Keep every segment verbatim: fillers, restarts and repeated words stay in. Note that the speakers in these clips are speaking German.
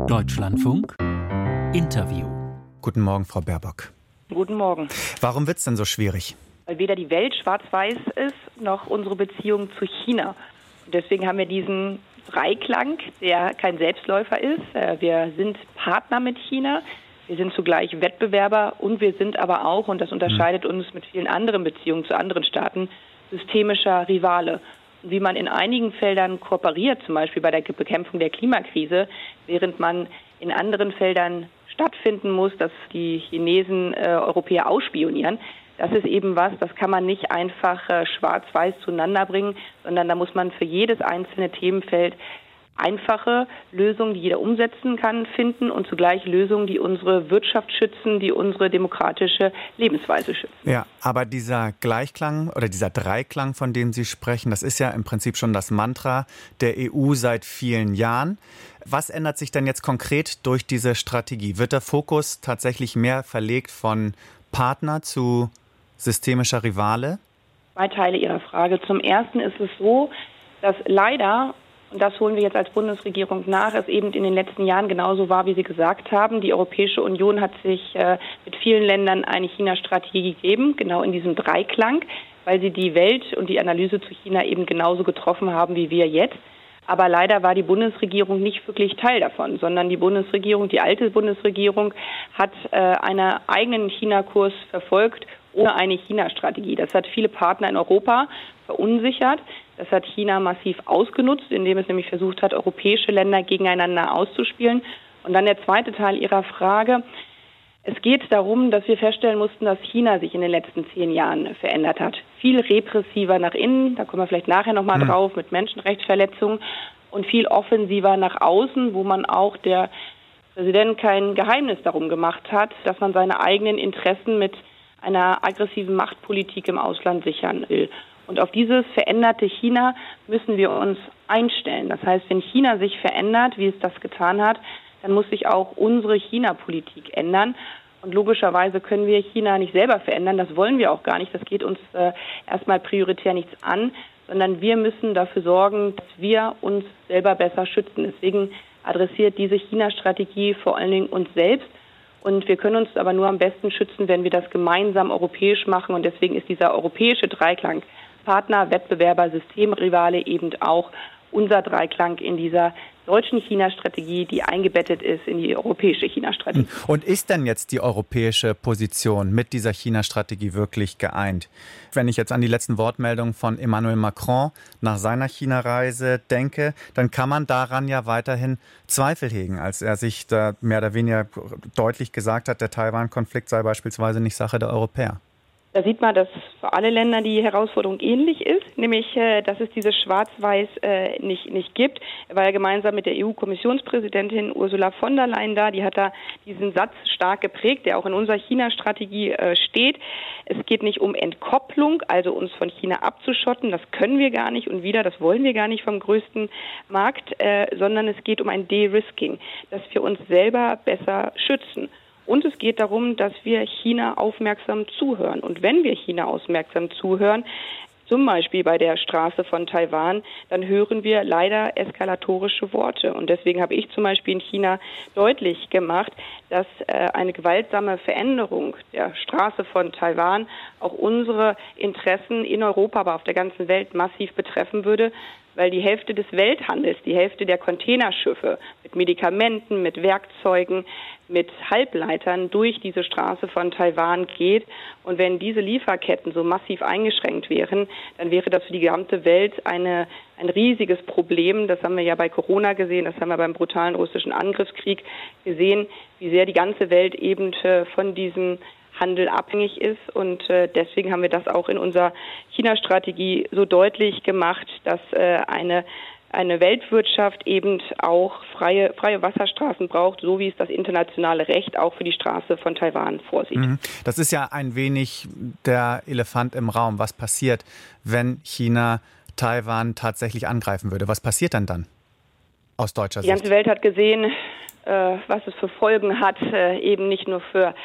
Deutschlandfunk Interview. Guten Morgen, Frau Baerbock. Guten Morgen. Warum wird es denn so schwierig? Weil weder die Welt schwarz-weiß ist, noch unsere Beziehung zu China. Und deswegen haben wir diesen Dreiklang, der kein Selbstläufer ist. Wir sind Partner mit China, wir sind zugleich Wettbewerber und wir sind aber auch, und das unterscheidet uns mit vielen anderen Beziehungen zu anderen Staaten, systemischer Rivale. Und wie man in einigen Feldern kooperiert, zum Beispiel bei der Bekämpfung der Klimakrise, während man in anderen Feldern stattfinden muss, dass die Chinesen äh, Europäer ausspionieren. Das ist eben was, das kann man nicht einfach äh, schwarz-weiß zueinander bringen, sondern da muss man für jedes einzelne Themenfeld einfache Lösungen, die jeder umsetzen kann, finden und zugleich Lösungen, die unsere Wirtschaft schützen, die unsere demokratische Lebensweise schützen. Ja, aber dieser Gleichklang oder dieser Dreiklang, von dem Sie sprechen, das ist ja im Prinzip schon das Mantra der E U seit vielen Jahren. Was ändert sich denn jetzt konkret durch diese Strategie? Wird der Fokus tatsächlich mehr verlegt von Partner zu systemischer Rivale? Zwei Teile Ihrer Frage. Zum Ersten ist es so, dass leider, und das holen wir jetzt als Bundesregierung nach, es eben in den letzten Jahren genauso war, wie Sie gesagt haben. Die Europäische Union hat sich äh, mit vielen Ländern eine China-Strategie gegeben, genau in diesem Dreiklang, weil sie die Welt und die Analyse zu China eben genauso getroffen haben wie wir jetzt. Aber leider war die Bundesregierung nicht wirklich Teil davon, sondern die Bundesregierung, die alte Bundesregierung, hat äh, einen eigenen China-Kurs verfolgt, ohne eine China-Strategie. Das hat viele Partner in Europa verunsichert. Das hat China massiv ausgenutzt, indem es nämlich versucht hat, europäische Länder gegeneinander auszuspielen. Und dann der zweite Teil Ihrer Frage. Es geht darum, dass wir feststellen mussten, dass China sich in den letzten zehn Jahren verändert hat. Viel repressiver nach innen, da kommen wir vielleicht nachher nochmal mhm. drauf, mit Menschenrechtsverletzungen, und viel offensiver nach außen, wo man auch der Präsident kein Geheimnis darum gemacht hat, dass man seine eigenen Interessen mit einer aggressiven Machtpolitik im Ausland sichern will. Und auf dieses veränderte China müssen wir uns einstellen. Das heißt, wenn China sich verändert, wie es das getan hat, dann muss sich auch unsere China-Politik ändern. Und logischerweise können wir China nicht selber verändern. Das wollen wir auch gar nicht. Das geht uns äh, erstmal prioritär nichts an, sondern wir müssen dafür sorgen, dass wir uns selber besser schützen. Deswegen adressiert diese China-Strategie vor allen Dingen uns selbst. Und wir können uns aber nur am besten schützen, wenn wir das gemeinsam europäisch machen. Und deswegen ist dieser europäische Dreiklang Partner, Wettbewerber, Systemrivale eben auch unser Dreiklang in dieser deutschen China-Strategie, die eingebettet ist in die europäische China-Strategie. Und ist denn jetzt die europäische Position mit dieser China-Strategie wirklich geeint? Wenn ich jetzt an die letzten Wortmeldungen von Emmanuel Macron nach seiner China-Reise denke, dann kann man daran ja weiterhin Zweifel hegen, als er sich da mehr oder weniger deutlich gesagt hat, der Taiwan-Konflikt sei beispielsweise nicht Sache der Europäer. Da sieht man, dass für alle Länder die Herausforderung ähnlich ist, nämlich, dass es dieses Schwarz-Weiß nicht, nicht gibt. Er war ja gemeinsam mit der E U-Kommissionspräsidentin Ursula von der Leyen da. Die hat da diesen Satz stark geprägt, der auch in unserer China-Strategie steht. Es geht nicht um Entkopplung, also uns von China abzuschotten. Das können wir gar nicht und wieder, das wollen wir gar nicht vom größten Markt, sondern es geht um ein De-Risking, dass wir uns selber besser schützen. Und es geht darum, dass wir China aufmerksam zuhören. Und wenn wir China aufmerksam zuhören, zum Beispiel bei der Straße von Taiwan, dann hören wir leider eskalatorische Worte. Und deswegen habe ich zum Beispiel in China deutlich gemacht, dass äh, eine gewaltsame Veränderung der Straße von Taiwan auch unsere Interessen in Europa, aber auf der ganzen Welt massiv betreffen würde, weil die Hälfte des Welthandels, die Hälfte der Containerschiffe mit Medikamenten, mit Werkzeugen, mit Halbleitern durch diese Straße von Taiwan geht. Und wenn diese Lieferketten so massiv eingeschränkt wären, dann wäre das für die gesamte Welt eine, ein riesiges Problem. Das haben wir ja bei Corona gesehen, das haben wir beim brutalen russischen Angriffskrieg gesehen, wie sehr die ganze Welt eben von diesem Handel abhängig ist. Und äh, deswegen haben wir das auch in unserer China-Strategie so deutlich gemacht, dass äh, eine, eine Weltwirtschaft eben auch freie, freie Wasserstraßen braucht, so wie es das internationale Recht auch für die Straße von Taiwan vorsieht. Das ist ja ein wenig der Elefant im Raum. Was passiert, wenn China Taiwan tatsächlich angreifen würde? Was passiert denn dann aus deutscher Sicht? Die ganze Welt hat gesehen, äh, was es für Folgen hat, äh, eben nicht nur für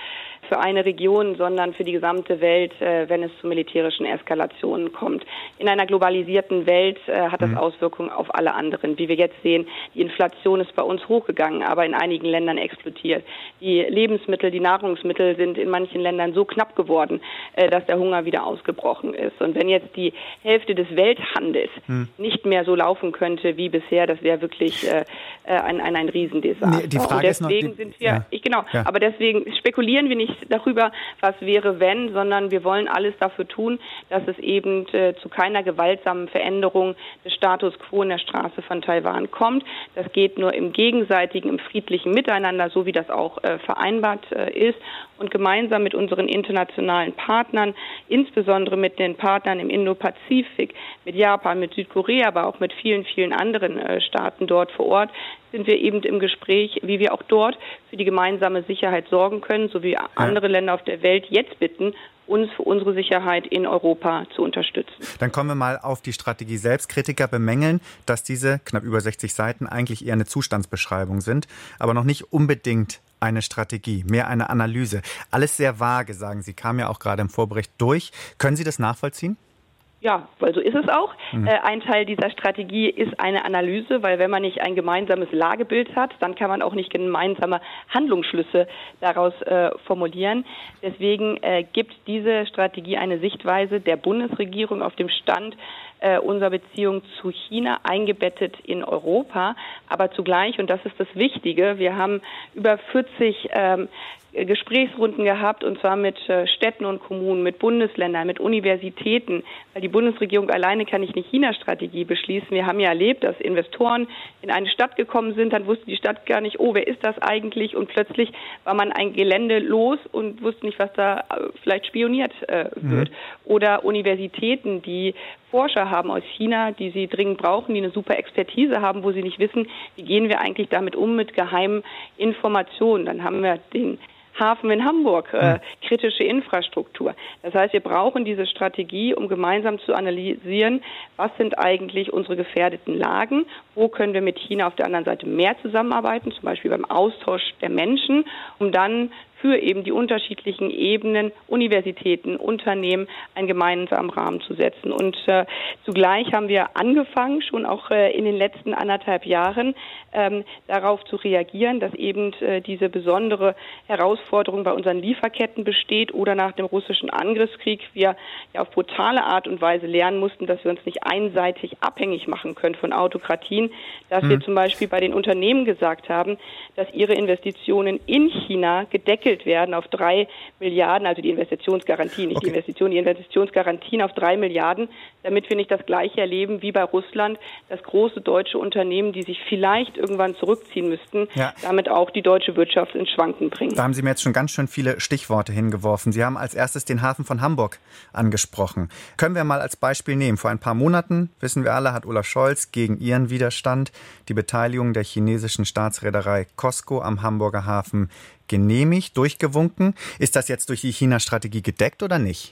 für eine Region, sondern für die gesamte Welt, wenn es zu militärischen Eskalationen kommt. In einer globalisierten Welt hat das Auswirkungen auf alle anderen. Wie wir jetzt sehen, die Inflation ist bei uns hochgegangen, aber in einigen Ländern explodiert. Die Lebensmittel, die Nahrungsmittel sind in manchen Ländern so knapp geworden, dass der Hunger wieder ausgebrochen ist. Und wenn jetzt die Hälfte des Welthandels hm. nicht mehr so laufen könnte wie bisher, das wäre wirklich äh, ein, ein, ein Riesendesaster. Nee, die Frage und deswegen ist noch, die, sind wir, ja, ich, genau, ja. aber deswegen spekulieren wir nicht darüber, was wäre wenn, sondern wir wollen alles dafür tun, dass es eben äh, zu keiner gewaltsamen Veränderung des Status quo in der Straße von Taiwan kommt. Das geht nur im gegenseitigen, im friedlichen Miteinander, so wie das auch äh, vereinbart äh, ist. Und gemeinsam mit unseren internationalen Partnern, insbesondere mit den Partnern im Indo-Pazifik, mit Japan, mit Südkorea, aber auch mit vielen, vielen anderen äh, Staaten dort vor Ort, sind wir eben im Gespräch, wie wir auch dort für die gemeinsame Sicherheit sorgen können, so wie ja. andere Länder auf der Welt jetzt bitten, uns für unsere Sicherheit in Europa zu unterstützen. Dann kommen wir mal auf die Strategie selbst. Kritiker bemängeln, dass diese knapp über sechzig Seiten eigentlich eher eine Zustandsbeschreibung sind, aber noch nicht unbedingt eine Strategie, mehr eine Analyse. Alles sehr vage, sagen Sie, kam ja auch gerade im Vorbericht durch. Können Sie das nachvollziehen? Ja, weil so ist es auch. Mhm. Äh, ein Teil dieser Strategie ist eine Analyse, weil wenn man nicht ein gemeinsames Lagebild hat, dann kann man auch nicht gemeinsame Handlungsschlüsse daraus äh, formulieren. Deswegen äh, gibt diese Strategie eine Sichtweise der Bundesregierung auf dem Stand äh, unserer Beziehung zu China, eingebettet in Europa. Aber zugleich, und das ist das Wichtige, wir haben über vierzig ähm, Gesprächsrunden gehabt, und zwar mit Städten und Kommunen, mit Bundesländern, mit Universitäten, weil die Bundesregierung alleine kann nicht eine China-Strategie beschließen. Wir haben ja erlebt, dass Investoren in eine Stadt gekommen sind, dann wusste die Stadt gar nicht, oh, wer ist das eigentlich? Und plötzlich war man ein Gelände los und wusste nicht, was da vielleicht spioniert äh, wird. Mhm. Oder Universitäten, die Forscher haben aus China, die sie dringend brauchen, die eine super Expertise haben, wo sie nicht wissen, wie gehen wir eigentlich damit um mit geheimen Informationen. Dann haben wir den Hafen in Hamburg, äh, kritische Infrastruktur. Das heißt, wir brauchen diese Strategie, um gemeinsam zu analysieren, was sind eigentlich unsere gefährdeten Lagen, wo können wir mit China auf der anderen Seite mehr zusammenarbeiten, zum Beispiel beim Austausch der Menschen, um dann für eben die unterschiedlichen Ebenen, Universitäten, Unternehmen einen gemeinsamen Rahmen zu setzen. Und äh, zugleich haben wir angefangen, schon auch äh, in den letzten anderthalb Jahren, ähm, darauf zu reagieren, dass eben äh, diese besondere Herausforderung bei unseren Lieferketten besteht oder nach dem russischen Angriffskrieg wir ja auf brutale Art und Weise lernen mussten, dass wir uns nicht einseitig abhängig machen können von Autokratien, dass hm. wir zum Beispiel bei den Unternehmen gesagt haben, dass ihre Investitionen in China gedeckelt werden auf drei Milliarden, also die Investitionsgarantie, nicht okay. die Investitionen, die Investitionsgarantien auf drei Milliarden, damit wir nicht das Gleiche erleben wie bei Russland, dass große deutsche Unternehmen, die sich vielleicht irgendwann zurückziehen müssten, ja. damit auch die deutsche Wirtschaft ins Schwanken bringen. Da haben Sie mir jetzt schon ganz schön viele Stichworte hingeworfen. Sie haben als erstes den Hafen von Hamburg angesprochen. Können wir mal als Beispiel nehmen. Vor ein paar Monaten, wissen wir alle, hat Olaf Scholz gegen ihren Widerstand die Beteiligung der chinesischen Staatsreederei COSCO am Hamburger Hafen genehmigt, durchgewunken. Ist das jetzt durch die China-Strategie gedeckt oder nicht?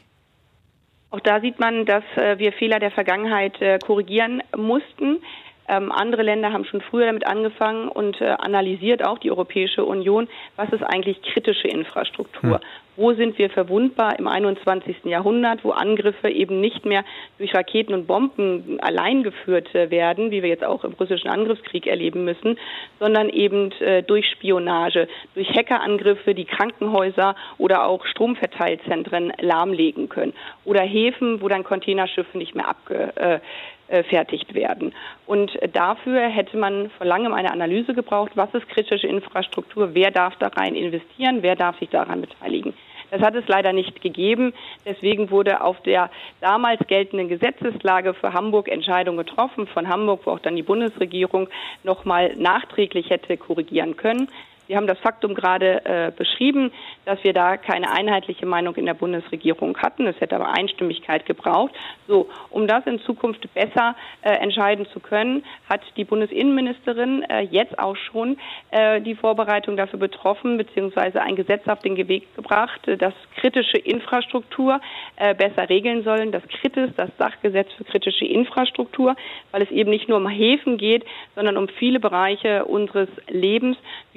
Auch da sieht man, dass äh, wir Fehler der Vergangenheit äh, korrigieren mussten. Ähm, andere Länder haben schon früher damit angefangen und äh, analysiert auch die Europäische Union, was ist eigentlich kritische Infrastruktur? Hm. Wo sind wir verwundbar im einundzwanzigsten Jahrhundert, wo Angriffe eben nicht mehr durch Raketen und Bomben allein geführt äh, werden, wie wir jetzt auch im russischen Angriffskrieg erleben müssen, sondern eben äh, durch Spionage, durch Hackerangriffe, die Krankenhäuser oder auch Stromverteilzentren lahmlegen können. Oder Häfen, wo dann Containerschiffe nicht mehr abge äh, fertigt werden. Und dafür hätte man vor langem eine Analyse gebraucht, was ist kritische Infrastruktur, wer darf da rein investieren, wer darf sich daran beteiligen. Das hat es leider nicht gegeben. Deswegen wurde auf der damals geltenden Gesetzeslage für Hamburg Entscheidung getroffen, von Hamburg, wo auch dann die Bundesregierung nochmal nachträglich hätte korrigieren können. Sie haben das Faktum gerade äh, beschrieben, dass wir da keine einheitliche Meinung in der Bundesregierung hatten. Es hätte aber Einstimmigkeit gebraucht. So, um das in Zukunft besser äh, entscheiden zu können, hat die Bundesinnenministerin äh, jetzt auch schon äh, die Vorbereitung dafür betroffen, beziehungsweise ein Gesetz auf den Weg gebracht, äh, das kritische Infrastruktur äh, besser regeln sollen. Das Kritis, das Sachgesetz für kritische Infrastruktur, weil es eben nicht nur um Häfen geht, sondern um viele Bereiche unseres Lebens, wie wir da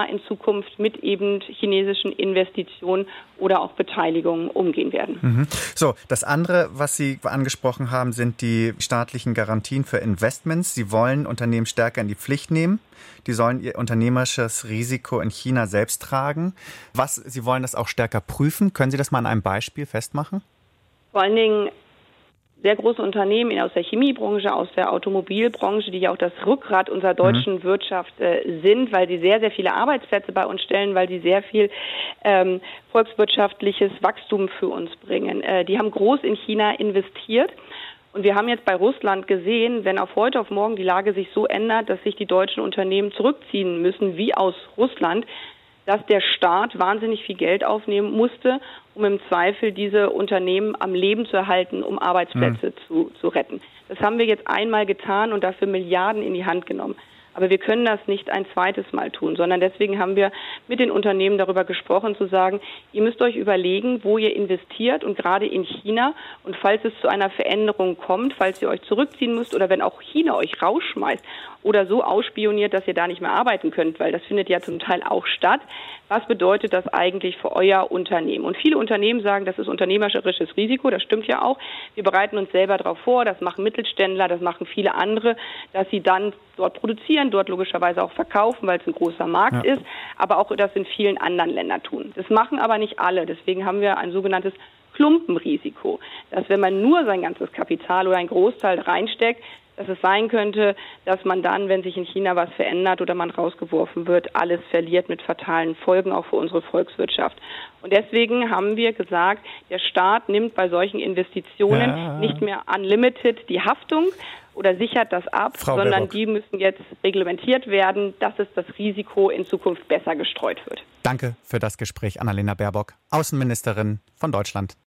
in Zukunft mit eben chinesischen Investitionen oder auch Beteiligungen umgehen werden. Mhm. So, das andere, was Sie angesprochen haben, sind die staatlichen Garantien für Investments. Sie wollen Unternehmen stärker in die Pflicht nehmen. Die sollen ihr unternehmerisches Risiko in China selbst tragen. Was, Sie wollen das auch stärker prüfen. Können Sie das mal an einem Beispiel festmachen? Vor allen Dingen sehr große Unternehmen aus der Chemiebranche, aus der Automobilbranche, die ja auch das Rückgrat unserer deutschen mhm. Wirtschaft äh, sind, weil sie sehr, sehr viele Arbeitsplätze bei uns stellen, weil sie sehr viel ähm, volkswirtschaftliches Wachstum für uns bringen. Äh, die haben groß in China investiert. Und wir haben jetzt bei Russland gesehen, wenn auf heute auf morgen die Lage sich so ändert, dass sich die deutschen Unternehmen zurückziehen müssen, wie aus Russland, dass der Staat wahnsinnig viel Geld aufnehmen musste, um im Zweifel diese Unternehmen am Leben zu erhalten, um Arbeitsplätze mhm. zu, zu retten. Das haben wir jetzt einmal getan und dafür Milliarden in die Hand genommen. Aber wir können das nicht ein zweites Mal tun, sondern deswegen haben wir mit den Unternehmen darüber gesprochen, zu sagen, ihr müsst euch überlegen, wo ihr investiert und gerade in China. Und falls es zu einer Veränderung kommt, falls ihr euch zurückziehen müsst oder wenn auch China euch rausschmeißt oder so ausspioniert, dass ihr da nicht mehr arbeiten könnt, weil das findet ja zum Teil auch statt. Was bedeutet das eigentlich für euer Unternehmen? Und viele Unternehmen sagen, das ist unternehmerisches Risiko, das stimmt ja auch. Wir bereiten uns selber darauf vor, das machen Mittelständler, das machen viele andere, dass sie dann dort produzieren, dort logischerweise auch verkaufen, weil es ein großer Markt ja. ist, aber auch das in vielen anderen Ländern tun. Das machen aber nicht alle, deswegen haben wir ein sogenanntes Klumpenrisiko, dass wenn man nur sein ganzes Kapital oder einen Großteil reinsteckt, dass es sein könnte, dass man dann, wenn sich in China was verändert oder man rausgeworfen wird, alles verliert mit fatalen Folgen, auch für unsere Volkswirtschaft. Und deswegen haben wir gesagt, der Staat nimmt bei solchen Investitionen ja. nicht mehr unlimited die Haftung oder sichert das ab, Frau sondern Baerbock. Die müssen jetzt reglementiert werden, dass es das Risiko in Zukunft besser gestreut wird. Danke für das Gespräch, Annalena Baerbock, Außenministerin von Deutschland.